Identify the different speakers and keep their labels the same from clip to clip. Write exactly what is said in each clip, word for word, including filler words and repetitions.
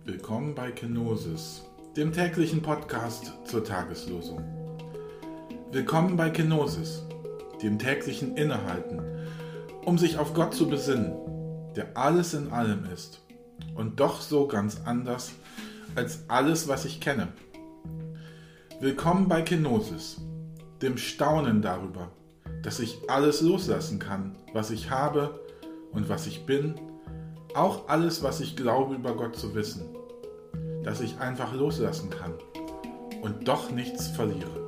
Speaker 1: Willkommen bei Kenosis, dem täglichen Podcast zur Tageslosung. Willkommen bei Kenosis, dem täglichen Innehalten, um sich auf Gott zu besinnen, der alles in allem ist und doch so ganz anders als alles, was ich kenne. Willkommen bei Kenosis, dem Staunen darüber, dass ich alles loslassen kann, was ich habe und was ich bin, auch alles, was ich glaube über Gott zu wissen, dass ich einfach loslassen kann und doch nichts verliere.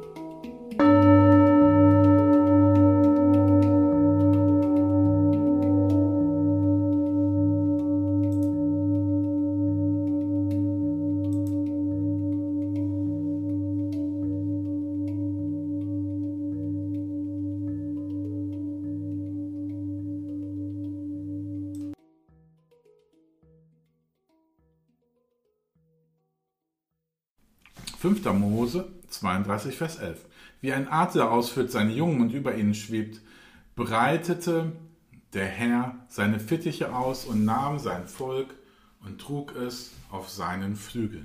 Speaker 1: fünfter Mose zweiunddreißig, Vers elf. Wie ein Adler ausführt seine Jungen und über ihnen schwebt, breitete der Herr seine Fittiche aus und nahm sein Volk und trug es auf seinen Flügeln.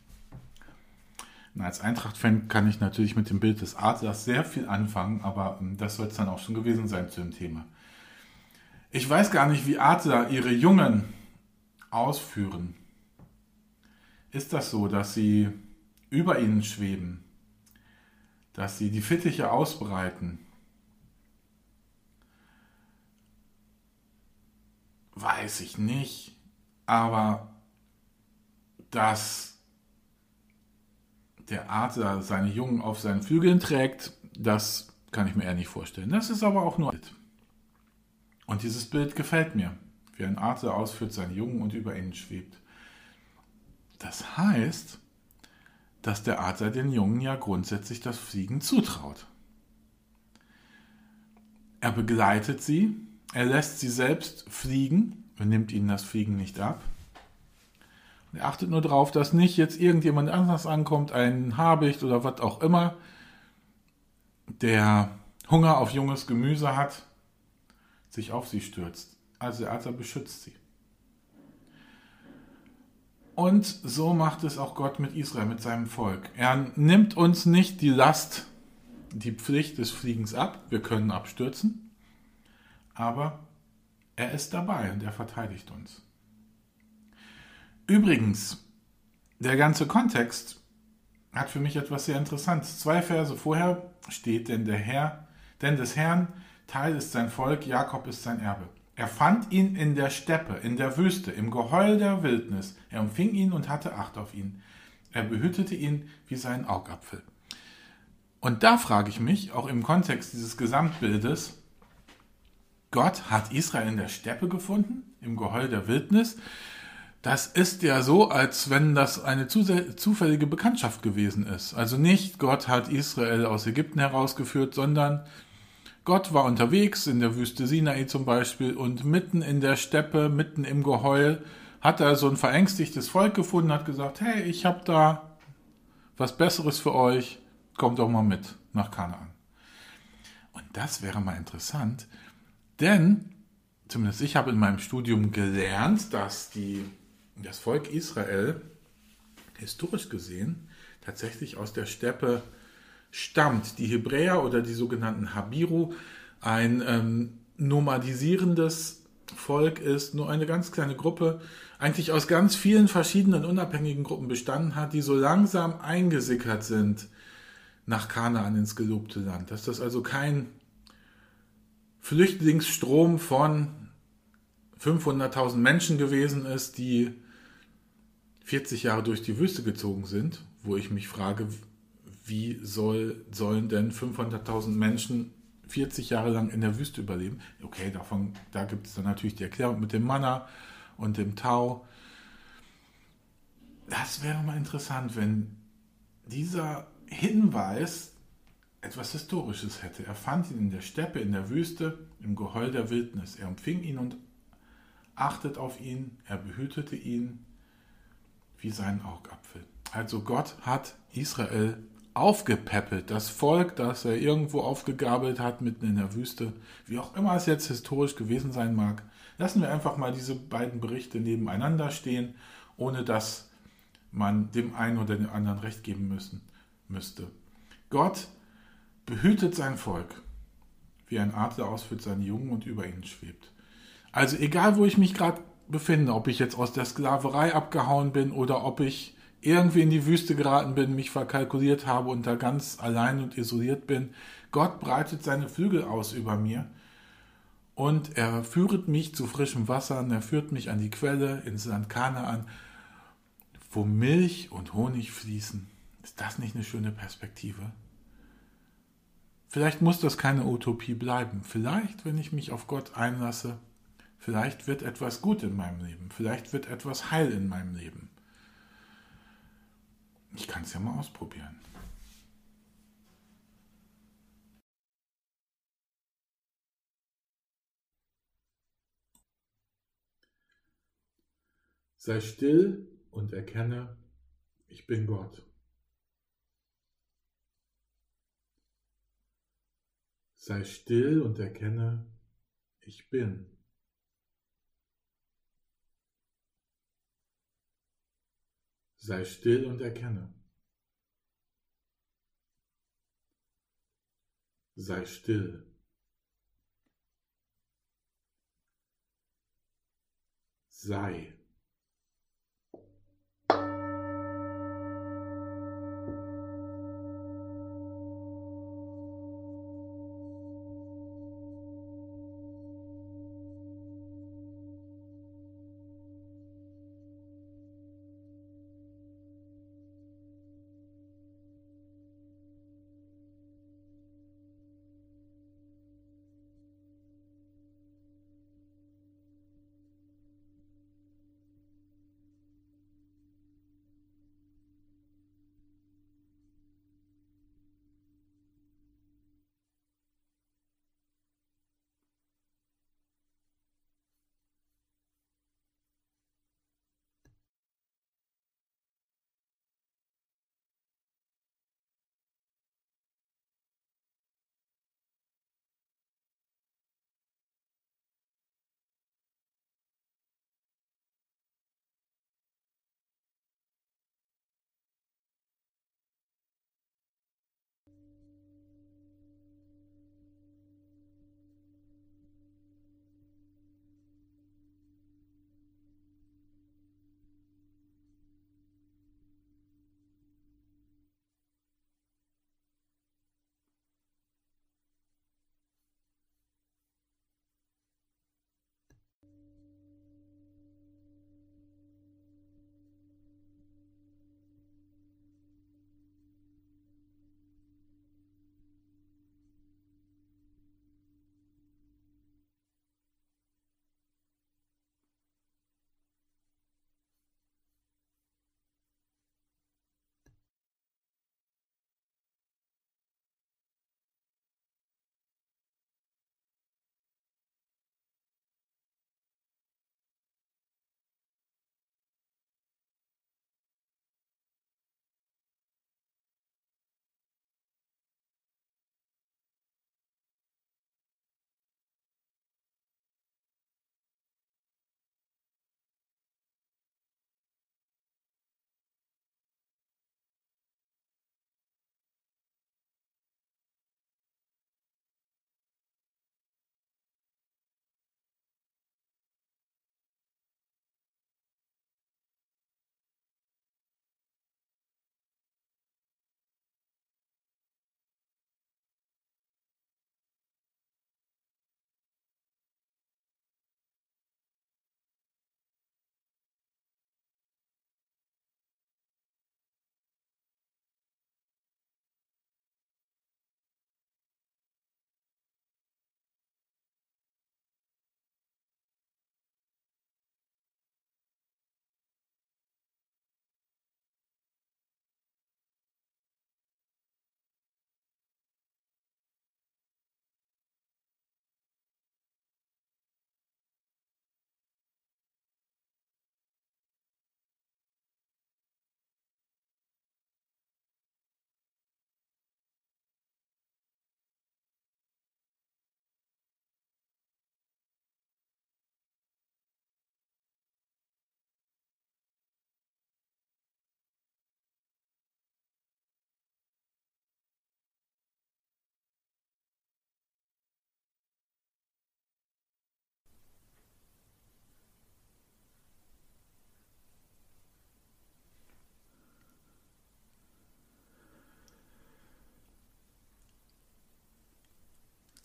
Speaker 1: Na, als Eintracht-Fan kann ich natürlich mit dem Bild des Adlers sehr viel anfangen, aber das soll es dann auch schon gewesen sein zu dem Thema. Ich weiß gar nicht, wie Adler ihre Jungen ausführen. Ist das so, dass sie über ihnen schweben, dass sie die Fittiche ausbreiten? Weiß ich nicht, aber dass der Adler seine Jungen auf seinen Flügeln trägt, das kann ich mir eher nicht vorstellen. Das ist aber auch nur ein Bild. Und dieses Bild gefällt mir, wie ein Adler ausführt seine Jungen und über ihnen schwebt. Das heißt, dass der Adler den Jungen ja grundsätzlich das Fliegen zutraut. Er begleitet sie, er lässt sie selbst fliegen und nimmt ihnen das Fliegen nicht ab. Und er achtet nur darauf, dass nicht jetzt irgendjemand anders ankommt, ein Habicht oder was auch immer, der Hunger auf junges Gemüse hat, sich auf sie stürzt. Also der Adler beschützt sie. Und so macht es auch Gott mit Israel, mit seinem Volk. Er nimmt uns nicht die Last, die Pflicht des Fliegens ab. Wir können abstürzen, aber er ist dabei und er verteidigt uns. Übrigens, der ganze Kontext hat für mich etwas sehr Interessantes. Zwei Verse vorher steht, denn der Herr, denn des Herrn Teil ist sein Volk, Jakob ist sein Erbe. Er fand ihn in der Steppe, in der Wüste, im Geheul der Wildnis. Er umfing ihn und hatte Acht auf ihn. Er behütete ihn wie seinen Augapfel. Und da frage ich mich, auch im Kontext dieses Gesamtbildes, Gott hat Israel in der Steppe gefunden, im Geheul der Wildnis. Das ist ja so, als wenn das eine zufällige Bekanntschaft gewesen ist. Also nicht Gott hat Israel aus Ägypten herausgeführt, sondern Gott war unterwegs, in der Wüste Sinai zum Beispiel, und mitten in der Steppe, mitten im Geheul, hat er so ein verängstigtes Volk gefunden, hat gesagt, hey, ich habe da was Besseres für euch, kommt doch mal mit nach Kanaan. Und das wäre mal interessant, denn zumindest ich habe in meinem Studium gelernt, dass die, das Volk Israel historisch gesehen tatsächlich aus der Steppe stammt. Die Hebräer oder die sogenannten Habiru, ein ähm, nomadisierendes Volk ist, nur eine ganz kleine Gruppe, eigentlich aus ganz vielen verschiedenen unabhängigen Gruppen bestanden hat, die so langsam eingesickert sind nach Kanaan ins gelobte Land. Dass das also kein Flüchtlingsstrom von fünfhunderttausend Menschen gewesen ist, die vierzig Jahre durch die Wüste gezogen sind, wo ich mich frage, wie soll, sollen denn fünfhunderttausend Menschen vierzig Jahre lang in der Wüste überleben? Okay, davon, da gibt es dann natürlich die Erklärung mit dem Manna und dem Tau. Das wäre mal interessant, wenn dieser Hinweis etwas Historisches hätte. Er fand ihn in der Steppe, in der Wüste, im Geheul der Wildnis. Er umfing ihn und achtet auf ihn, er behütete ihn wie seinen Augapfel. Also Gott hat Israel aufgepäppelt. Das Volk, das er irgendwo aufgegabelt hat, mitten in der Wüste, wie auch immer es jetzt historisch gewesen sein mag, lassen wir einfach mal diese beiden Berichte nebeneinander stehen, ohne das man dem einen oder dem anderen Recht geben müssen, müsste. Gott behütet sein Volk, wie ein Adler ausführt seine Jungen und über ihnen schwebt. Also egal, wo ich mich gerade befinde, ob ich jetzt aus der Sklaverei abgehauen bin oder ob ich irgendwie in die Wüste geraten bin, mich verkalkuliert habe und da ganz allein und isoliert bin, Gott breitet seine Flügel aus über mir und er führet mich zu frischem Wasser, und er führt mich an die Quelle ins Land Kanaan, wo Milch und Honig fließen. Ist das nicht eine schöne Perspektive? Vielleicht muss das keine Utopie bleiben. Vielleicht, wenn ich mich auf Gott einlasse, vielleicht wird etwas gut in meinem Leben. Vielleicht wird etwas heil in meinem Leben. Ich kann es ja mal ausprobieren. Sei still und erkenne, ich bin Gott. Sei still und erkenne, ich bin. Sei still und erkenne. Sei still. Sei.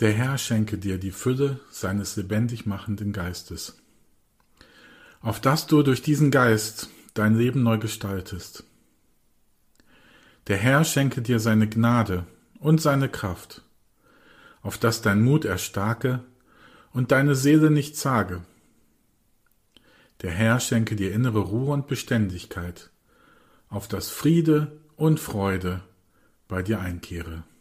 Speaker 1: Der Herr schenke dir die Fülle seines lebendig machenden Geistes, auf dass du durch diesen Geist dein Leben neu gestaltest. Der Herr schenke dir seine Gnade und seine Kraft, auf dass dein Mut erstarke und deine Seele nicht zage. Der Herr schenke dir innere Ruhe und Beständigkeit, auf dass Friede und Freude bei dir einkehre.